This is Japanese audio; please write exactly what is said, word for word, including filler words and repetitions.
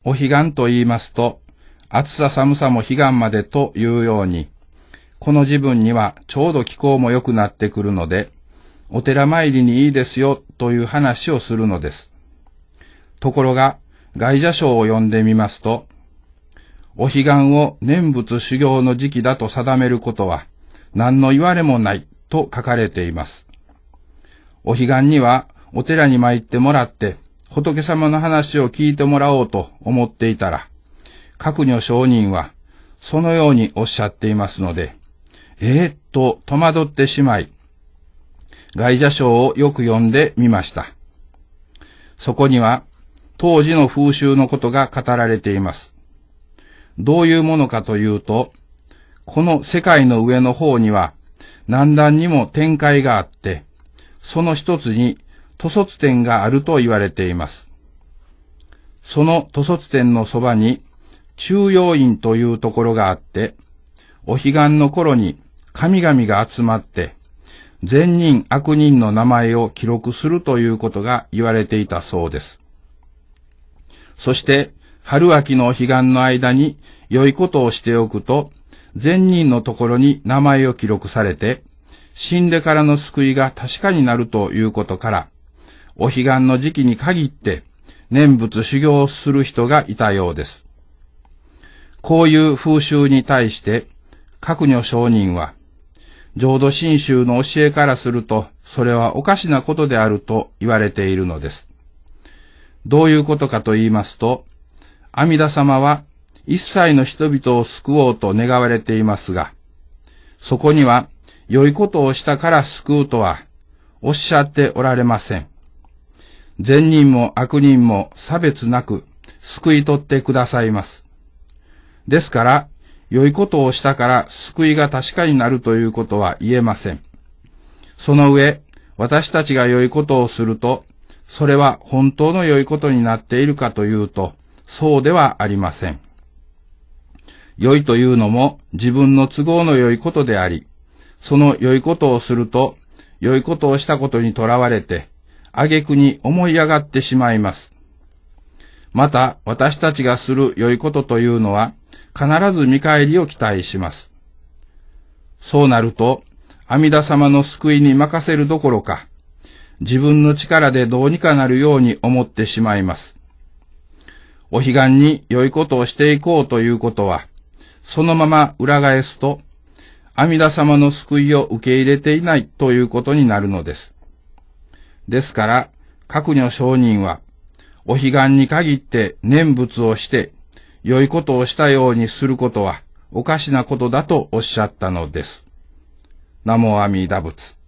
お彼岸と言いますと、暑さ寒さも彼岸までというように、この時分にはちょうど気候も良くなってくるので、お寺参りにいいですよという話をするのです。ところが、外者書を読んでみますと、お彼岸を念仏修行の時期だと定めることは、何の言われもないと書かれています。お彼岸にはお寺に参ってもらって、仏様の話を聞いてもらおうと思っていたら、覚如上人はそのようにおっしゃっていますので、えー、っと戸惑ってしまい、外者書をよく読んでみました。そこには当時の風習のことが語られています。どういうものかというと、この世界の上の方には何段にも天界があって、その一つに兜率天があると言われています。その兜率天のそばに中陽院というところがあって、お彼岸の頃に神々が集まって、善人悪人の名前を記録するということが言われていたそうです。そして、春秋のお彼岸の間に良いことをしておくと、善人のところに名前を記録されて、死んでからの救いが確かになるということから、お彼岸の時期に限って念仏修行をする人がいたようです。こういう風習に対して、覚如上人は、浄土真宗の教えからすると、それはおかしなことであると言われているのです。どういうことかと言いますと、阿弥陀様は一切の人々を救おうと願われていますが、そこには良いことをしたから救うとはおっしゃっておられません。善人も悪人も差別なく救い取ってくださいます。ですから、良いことをしたから救いが確かになるということは言えません。その上、私たちが良いことをすると、それは本当の良いことになっているかというと、そうではありません。良いというのも自分の都合の良いことであり、その良いことをすると、良いことをしたことにとらわれて、挙句に思い上がってしまいます。また、私たちがする良いことというのは、必ず見返りを期待します。そうなると、阿弥陀様の救いに任せるどころか、自分の力でどうにかなるように思ってしまいます。お彼岸に良いことをしていこうということは、そのまま裏返すと、阿弥陀様の救いを受け入れていないということになるのです。ですから、覚如上人は、お彼岸に限って念仏をして、良いことをしたようにすることはおかしなことだとおっしゃったのです。南無阿弥陀仏。